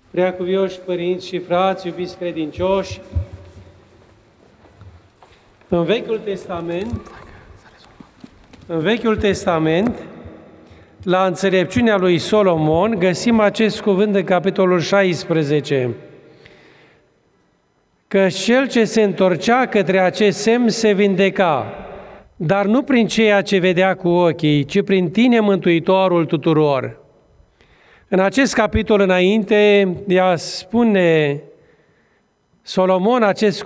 Preacuvioși părinți și frați, iubiți credincioși, în Vechiul Testament, la înțelepciunea lui Solomon, găsim acest cuvânt în capitolul 16, că cel ce se întorcea către acest semn se vindeca, dar nu prin ceea ce vedea cu ochii, ci prin tine, Mântuitorul tuturor. În acest capitol înainte, ea spune Solomon acest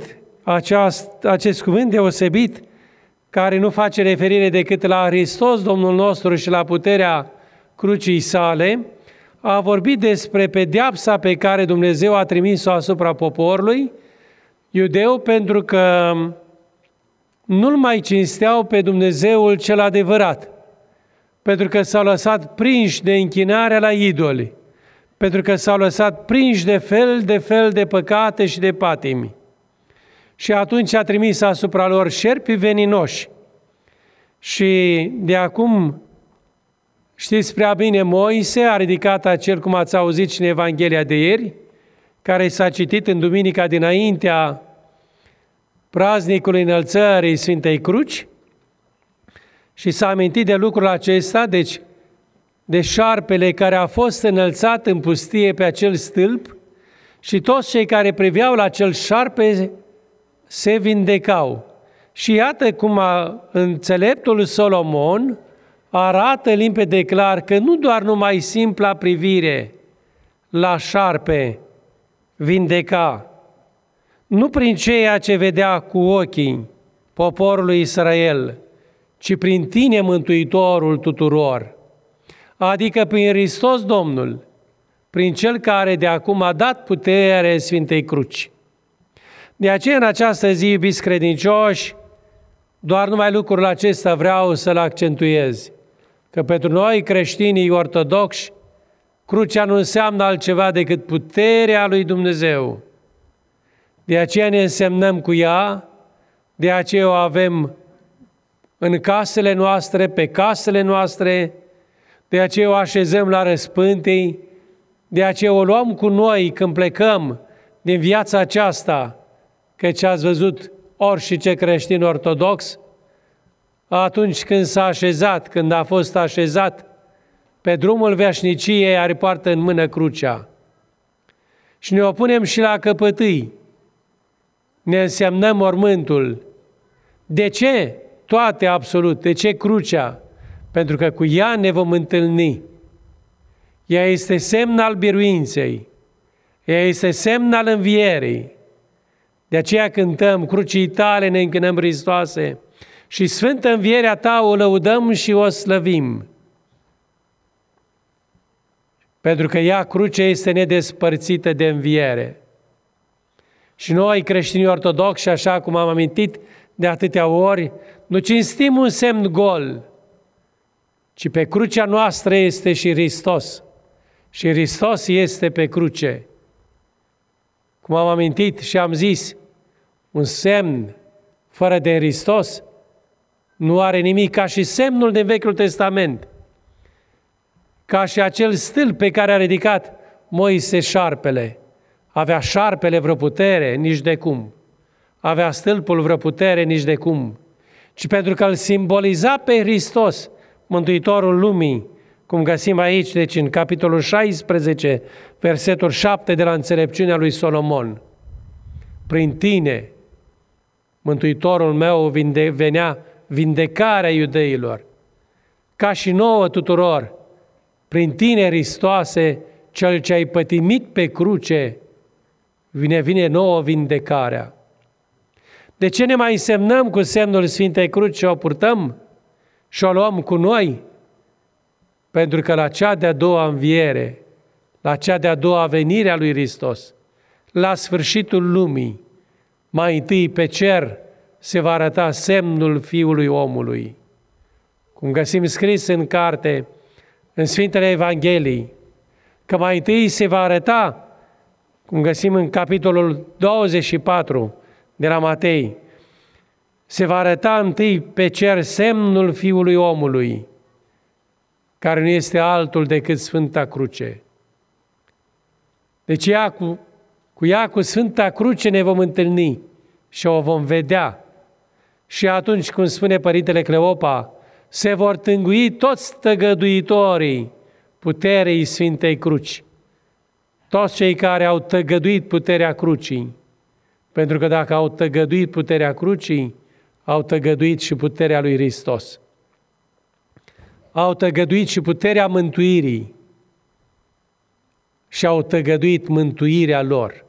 cuvânt deosebit, care nu face referire decât la Hristos, Domnul nostru, și la puterea crucii sale, a vorbit despre pedeapsa pe care Dumnezeu a trimis-o asupra poporului iudeu, pentru că nu-L mai cinsteau pe Dumnezeul cel adevărat, pentru că s-au lăsat prinși de închinarea la idoli, pentru că s-au lăsat prinși de fel de păcate și de patimi. Și atunci a trimis asupra lor șerpi veninoși. Și de acum, știți prea bine, Moise a ridicat acel, cum ați auzit și în Evanghelia de ieri, care s-a citit în duminica dinaintea praznicului înălțării Sfintei Cruci, și s-a amintit de lucrul acesta, deci de șarpele care a fost înălțat în pustie pe acel stâlp, și toți cei care priveau la acel șarpe se vindecau. Și iată cum înțeleptul Solomon arată limpede clar că nu doar numai simpla privire la șarpe vindeca, nu prin ceea ce vedea cu ochii poporul Israel, ci prin tine, Mântuitorul tuturor, adică prin Hristos Domnul, prin Cel care de acum a dat putere Sfintei Cruci. De aceea, în această zi, iubiți credincioși, doar numai lucrul acesta vreau să-l accentuez, că pentru noi, creștinii ortodoxi, crucea nu înseamnă altceva decât puterea lui Dumnezeu. De aceea ne însemnăm cu ea, de aceea o avem în casele noastre, pe casele noastre, de aceea o așezăm la răspântii, de aceea o luăm cu noi când plecăm din viața aceasta, căci ați văzut orice creștin ortodox, atunci când s-a așezat, când a fost așezat pe drumul veșniciei, are poartă în mână crucea. Și ne o punem și la căpătâi, ne însemnăm mormântul. De ce? Toate absolut. De ce crucea? Pentru că cu ea ne vom întâlni. Ea este semn al biruinței. Ea este semn al învierii. De aceea cântăm crucii tale, ne închinăm, Hristoase, și sfântă învierea ta o lăudăm și o slăvim. Pentru că ea, crucea, este nedespărțită de înviere. Și noi, creștinii ortodoxi, așa cum am amintit de atâtea ori, nu cinstim un semn gol, ci pe crucea noastră este și Hristos. Și Hristos este pe cruce. Cum am amintit și am zis, un semn fără de Hristos nu are nimic, ca și semnul din Vechiul Testament, ca și acel stâlp pe care a ridicat Moise șarpele. Avea șarpele vreo putere? Nici de cum. Avea stâlpul vreo putere? Nici de cum. Ci pentru că îl simboliza pe Hristos, Mântuitorul lumii, cum găsim aici, deci în capitolul 16, versetul 7 de la înțelepciunea lui Solomon. Prin tine, Mântuitorul meu, venea vindecarea iudeilor. Ca și nouă tuturor, prin tine, Hristoase, Cel ce ai pătimit pe cruce, vine nouă vindecarea. De ce ne mai însemnăm cu semnul Sfintei Cruci și o purtăm și o luăm cu noi? Pentru că la cea de-a doua înviere, la cea de-a doua venire a lui Hristos, la sfârșitul lumii, mai întâi pe cer se va arăta semnul Fiului omului. Cum găsim scris în carte, în Sfintele Evangheliei, că mai întâi se va arăta, cum găsim în capitolul 24 de la Matei, se va arăta întâi pe cer semnul Fiului omului, care nu este altul decât Sfânta Cruce. Deci cu Sfânta Cruce ne vom întâlni și o vom vedea. Și atunci, cum spune Părintele Cleopa, se vor tângui toți tăgăduitorii puterei Sfintei Cruci. Toți cei care au tăgăduit puterea crucii. Pentru că dacă au tăgăduit puterea crucii, au tăgăduit și puterea lui Hristos. Au tăgăduit și puterea mântuirii și au tăgăduit mântuirea lor.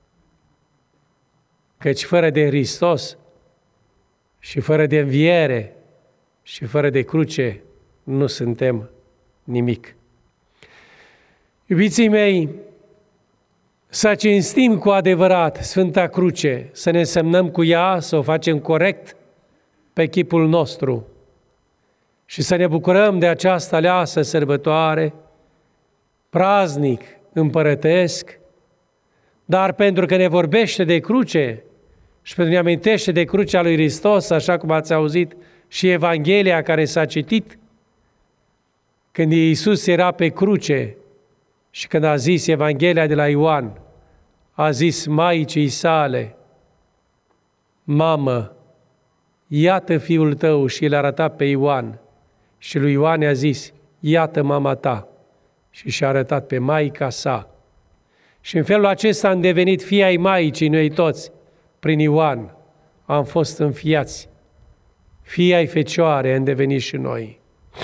Căci fără de Hristos și fără de înviere și fără de cruce nu suntem nimic. Iubiții mei, să cinstim cu adevărat Sfânta Cruce, să ne semnăm cu ea, să o facem corect pe chipul nostru și să ne bucurăm de această aleasă sărbătoare, praznic împărătesc, dar pentru că ne vorbește de cruce și pentru că ne amintește de crucea lui Hristos, așa cum ați auzit și Evanghelia care s-a citit, când Iisus era pe cruce și când a zis Evanghelia de la Ioan, a zis Maicii sale, Mamă, iată fiul tău, și el a arătat pe Ioan. Și lui Ioan i-a zis, iată mama ta, și și-a arătat pe maica sa. Și în felul acesta am devenit fii ai Maicii, noi toți, prin Ioan, am fost înfiați. Fii ai Fecioare am devenit și noi.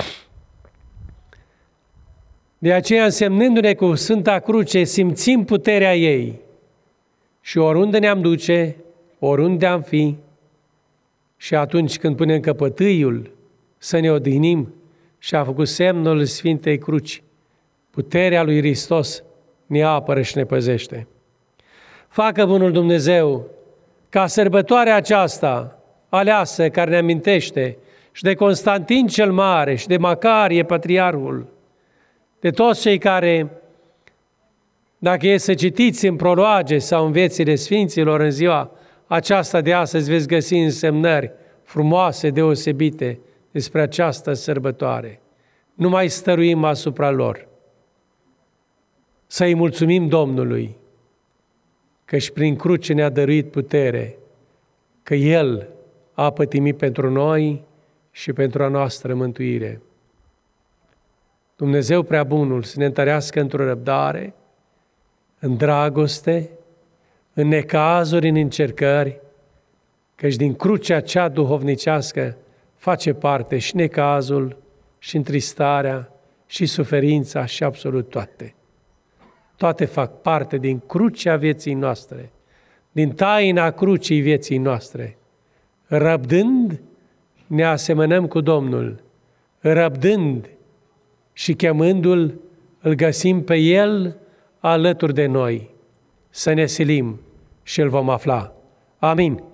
De aceea, însemnându-ne cu Sfânta Cruce, simțim puterea ei și oriunde ne-am duce, oriunde am fi, și atunci când punem căpătâiul, să ne odihnim, și a făcut semnul Sfintei Cruci. Puterea lui Hristos ne apără și ne păzește. Facă bunul Dumnezeu ca sărbătoarea aceasta aleasă, care ne amintește și de Constantin cel Mare și de Macarie Patriarhul, de toți cei care, dacă e să citiți în proloage sau în viețile Sfinților în ziua aceasta de astăzi, veți găsi însemnări frumoase, deosebite despre această sărbătoare. Nu mai stăruim asupra lor. Să-i mulțumim Domnului că și prin cruce ne-a dăruit putere, că El a pătimit pentru noi și pentru a noastră mântuire. Dumnezeu prea bunul să ne întărească într-o răbdare, în dragoste, în necazuri, în încercări, căci din crucea cea duhovnicească face parte și necazul, și întristarea, și suferința, și absolut toate. Toate fac parte din crucea vieții noastre, din taina crucii vieții noastre. Răbdând, ne asemănăm cu Domnul. Răbdând și chemându-L, îl găsim pe El alături de noi. Să ne silim și îl vom afla. Amin.